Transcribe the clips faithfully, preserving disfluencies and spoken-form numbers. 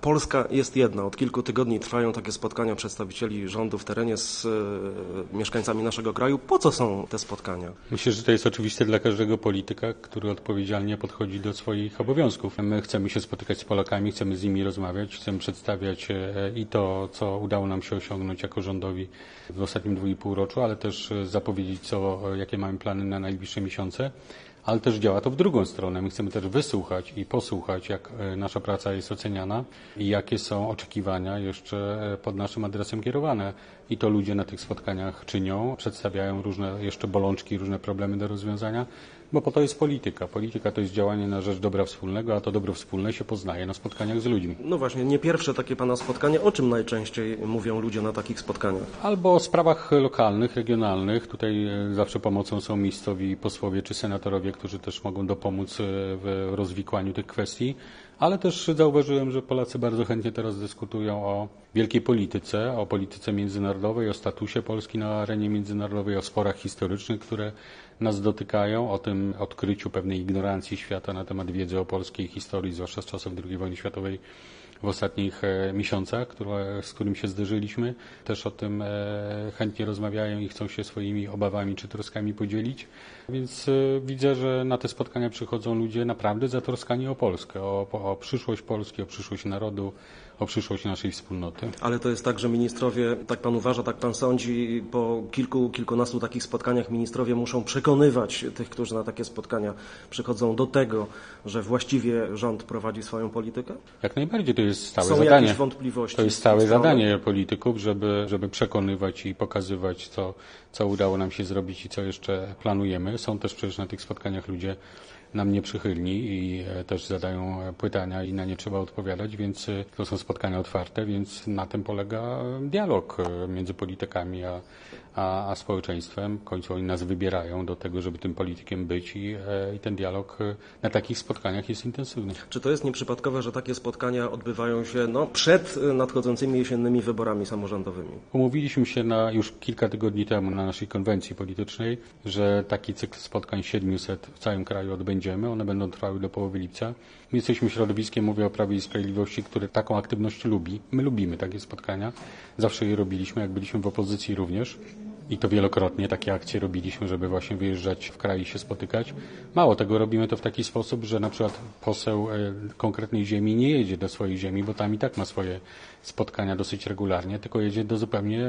Polska jest jedna. Od kilku tygodni trwają takie spotkania przedstawicieli rządu w terenie z y, mieszkańcami naszego kraju. Po co są te spotkania? Myślę, że to jest oczywiste dla każdego polityka, który odpowiedzialnie podchodzi do swoich obowiązków. My chcemy się spotykać z Polakami, chcemy z nimi rozmawiać, chcemy przedstawiać i to, co udało nam się osiągnąć jako rządowi w ostatnim dwu i pół roku, ale też zapowiedzieć, co, jakie mamy plany na najbliższe miesiące. Ale też działa to w drugą stronę. My chcemy też wysłuchać i posłuchać, jak nasza praca jest oceniana i jakie są oczekiwania jeszcze pod naszym adresem kierowane. I to ludzie na tych spotkaniach czynią, przedstawiają różne jeszcze bolączki, różne problemy do rozwiązania, bo po to jest polityka. Polityka to jest działanie na rzecz dobra wspólnego, a to dobro wspólne się poznaje na spotkaniach z ludźmi. No właśnie, nie pierwsze takie Pana spotkanie. O czym najczęściej mówią ludzie na takich spotkaniach? Albo o sprawach lokalnych, regionalnych. Tutaj zawsze pomocą są miejscowi posłowie czy senatorowie, którzy też mogą dopomóc w rozwikłaniu tych kwestii. Ale też zauważyłem, że Polacy bardzo chętnie teraz dyskutują o wielkiej polityce, o polityce międzynarodowej, o statusie Polski na arenie międzynarodowej, o sporach historycznych, które nas dotykają, o tym odkryciu pewnej ignorancji świata na temat wiedzy o polskiej historii, zwłaszcza z czasów drugiej wojny światowej w ostatnich miesiącach, które, z którym się zderzyliśmy. Też o tym chętnie rozmawiają i chcą się swoimi obawami czy troskami podzielić. Więc widzę, że na te spotkania przychodzą ludzie naprawdę zatroskani o Polskę, o, o przyszłość Polski, o przyszłość narodu, o przyszłość naszej wspólnoty. Ale to jest tak, że ministrowie, tak Pan uważa, tak Pan sądzi, po kilku, kilkunastu takich spotkaniach ministrowie muszą przekonywać tych, którzy na takie spotkania przychodzą do tego, że właściwie rząd prowadzi swoją politykę? Jak najbardziej, to jest stałe Są zadanie. jakieś wątpliwości? To jest stałe zadanie polityków, żeby, żeby przekonywać i pokazywać, co, co udało nam się zrobić i co jeszcze planujemy. Są też przecież na tych spotkaniach ludzie nam nieprzychylni i też zadają pytania i na nie trzeba odpowiadać, więc to są spotkania otwarte, więc na tym polega dialog między politykami a, a, a społeczeństwem. W końcu oni nas wybierają do tego, żeby tym politykiem być i, i ten dialog na takich spotkaniach jest intensywny. Czy to jest nieprzypadkowe, że takie spotkania odbywają się no, przed nadchodzącymi jesiennymi wyborami samorządowymi? Umówiliśmy się na, już kilka tygodni temu na naszej konwencji politycznej, że taki cykl spotkań siedmiuset w całym kraju odbędziemy. One będą trwały do połowy lipca. My jesteśmy środowiskiem, mówię o Prawie i Sprawiedliwości, które taką aktywność lubi. My lubimy takie spotkania. Zawsze je robiliśmy, jak byliśmy w opozycji również. I to wielokrotnie takie akcje robiliśmy, żeby właśnie wyjeżdżać w kraj i się spotykać. Mało tego, robimy to w taki sposób, że na przykład poseł konkretnej ziemi nie jedzie do swojej ziemi, bo tam i tak ma swoje spotkania dosyć regularnie, tylko jedzie do zupełnie,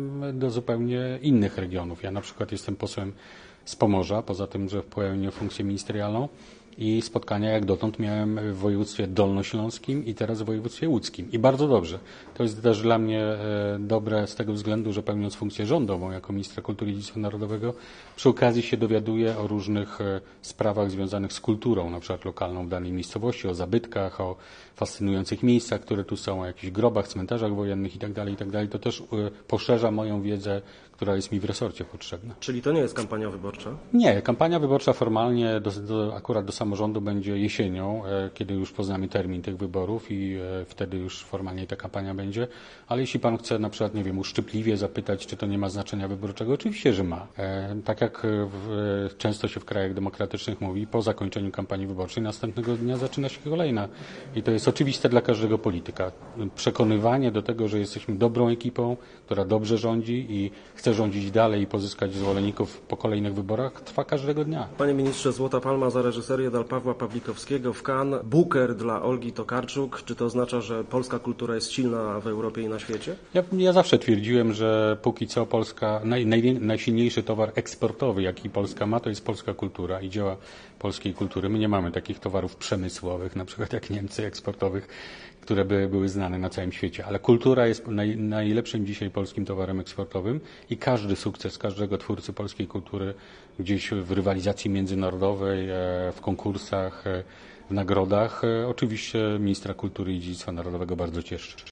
do zupełnie innych regionów. Ja na przykład jestem posłem z Pomorza, poza tym, że pełnię funkcję ministerialną. I spotkania jak dotąd miałem w województwie dolnośląskim i teraz w województwie łódzkim. I bardzo dobrze. To jest też dla mnie dobre z tego względu, że pełniąc funkcję rządową jako ministra kultury i dziedzictwa narodowego, przy okazji się dowiaduję o różnych sprawach związanych z kulturą, na przykład lokalną w danej miejscowości, o zabytkach, o fascynujących miejscach, które tu są, o jakichś grobach, cmentarzach wojennych itd., itd. To też poszerza moją wiedzę, która jest mi w resorcie potrzebna. Czyli to nie jest kampania wyborcza? Nie, kampania wyborcza formalnie do, do, akurat do samorządu będzie jesienią, kiedy już poznamy termin tych wyborów i wtedy już formalnie ta kampania będzie. Ale jeśli pan chce na przykład, nie wiem, uszczypliwie zapytać, czy to nie ma znaczenia wyborczego, oczywiście, że ma. Tak jak w, często się w krajach demokratycznych mówi, po zakończeniu kampanii wyborczej następnego dnia zaczyna się kolejna. I to jest oczywiste dla każdego polityka. Przekonywanie do tego, że jesteśmy dobrą ekipą, która dobrze rządzi i chce rządzić dalej i pozyskać zwolenników po kolejnych wyborach, trwa każdego dnia. Panie ministrze, Złota Palma za reżyserię dla Pawła Pawlikowskiego w Cannes, Booker dla Olgi Tokarczuk. Czy to oznacza, że polska kultura jest silna w Europie i na świecie? Ja, ja zawsze twierdziłem, że póki co Polska, naj, naj, najsilniejszy towar eksportowy, jaki Polska ma, to jest polska kultura i dzieła polskiej kultury. My nie mamy takich towarów przemysłowych, na przykład jak Niemcy eksportowych, które by były znane na całym świecie. Ale kultura jest naj, najlepszym dzisiaj polskim towarem eksportowym i każdy sukces każdego twórcy polskiej kultury gdzieś w rywalizacji międzynarodowej, w konkursach, w nagrodach, oczywiście ministra kultury i dziedzictwa narodowego bardzo cieszy.